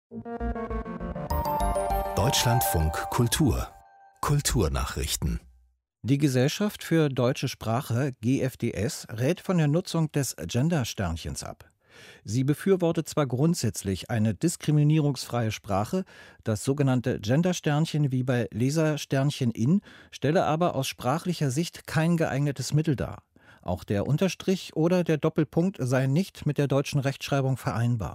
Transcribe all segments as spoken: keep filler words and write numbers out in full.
Deutschlandfunk Kultur Kulturnachrichten. Die Gesellschaft für deutsche Sprache, G F D S, rät von der Nutzung des Gender-Sternchens ab. Sie befürwortet zwar grundsätzlich eine diskriminierungsfreie Sprache, das sogenannte Gender-Sternchen wie bei Leser-Sternchen in stelle aber aus sprachlicher Sicht kein geeignetes Mittel dar. Auch der Unterstrich oder der Doppelpunkt seien nicht mit der deutschen Rechtschreibung vereinbar.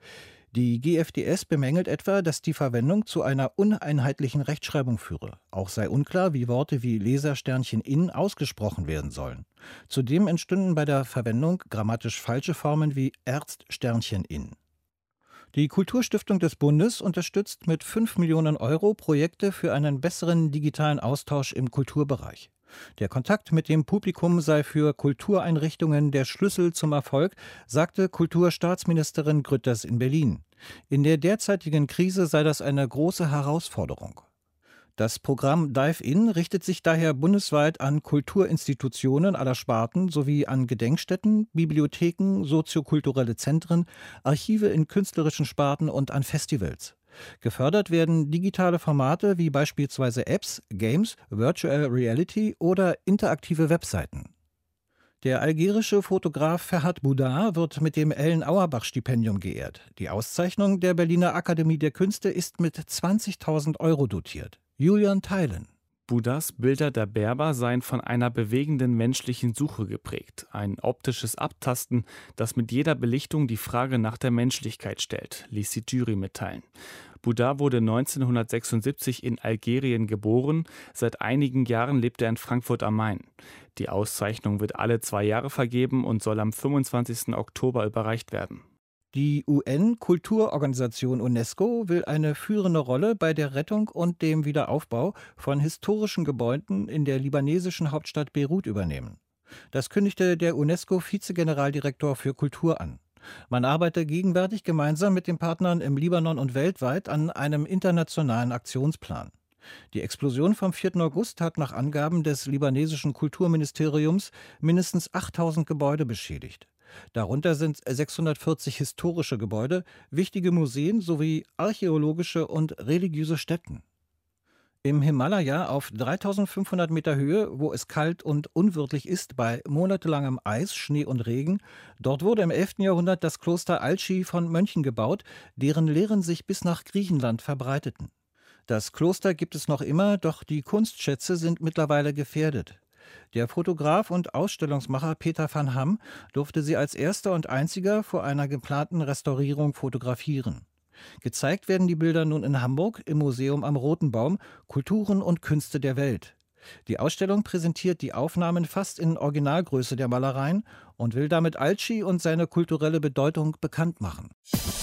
Die G F D S bemängelt etwa, dass die Verwendung zu einer uneinheitlichen Rechtschreibung führe. Auch sei unklar, wie Worte wie Lesersternchen in ausgesprochen werden sollen. Zudem entstünden bei der Verwendung grammatisch falsche Formen wie Erzsternchen in. Die Kulturstiftung des Bundes unterstützt mit fünf Millionen Euro Projekte für einen besseren digitalen Austausch im Kulturbereich. Der Kontakt mit dem Publikum sei für Kultureinrichtungen der Schlüssel zum Erfolg, sagte Kulturstaatsministerin Grütters in Berlin. In der derzeitigen Krise sei das eine große Herausforderung. Das Programm Dive In richtet sich daher bundesweit an Kulturinstitutionen aller Sparten sowie an Gedenkstätten, Bibliotheken, soziokulturelle Zentren, Archive in künstlerischen Sparten und an Festivals. Gefördert werden digitale Formate wie beispielsweise Apps, Games, Virtual Reality oder interaktive Webseiten. Der algerische Fotograf Ferhat Boudar wird mit dem Ellen-Auerbach-Stipendium geehrt. Die Auszeichnung der Berliner Akademie der Künste ist mit zwanzigtausend Euro dotiert. Julian Theilen. Boudars Bilder der Berber seien von einer bewegenden menschlichen Suche geprägt. Ein optisches Abtasten, das mit jeder Belichtung die Frage nach der Menschlichkeit stellt, ließ die Jury mitteilen. Boudar wurde neunzehnhundertsechsundsiebzig in Algerien geboren. Seit einigen Jahren lebt er in Frankfurt am Main. Die Auszeichnung wird alle zwei Jahre vergeben und soll am fünfundzwanzigsten Oktober überreicht werden. Die U N-Kulturorganisation UNESCO will eine führende Rolle bei der Rettung und dem Wiederaufbau von historischen Gebäuden in der libanesischen Hauptstadt Beirut übernehmen. Das kündigte der UNESCO-Vize-Generaldirektor für Kultur an. Man arbeite gegenwärtig gemeinsam mit den Partnern im Libanon und weltweit an einem internationalen Aktionsplan. Die Explosion vom vierten August hat nach Angaben des libanesischen Kulturministeriums mindestens achttausend Gebäude beschädigt. Darunter sind sechshundertvierzig historische Gebäude, wichtige Museen sowie archäologische und religiöse Stätten. Im Himalaya auf dreitausendfünfhundert Meter Höhe, wo es kalt und unwirtlich ist bei monatelangem Eis, Schnee und Regen, dort wurde im elften Jahrhundert das Kloster Alchi von Mönchen gebaut, deren Lehren sich bis nach Griechenland verbreiteten. Das Kloster gibt es noch immer, doch die Kunstschätze sind mittlerweile gefährdet. Der Fotograf und Ausstellungsmacher Peter van Ham durfte sie als erster und einziger vor einer geplanten Restaurierung fotografieren. Gezeigt werden die Bilder nun in Hamburg im Museum am Roten Baum, Kulturen und Künste der Welt. Die Ausstellung präsentiert die Aufnahmen fast in Originalgröße der Malereien und will damit Alchi und seine kulturelle Bedeutung bekannt machen.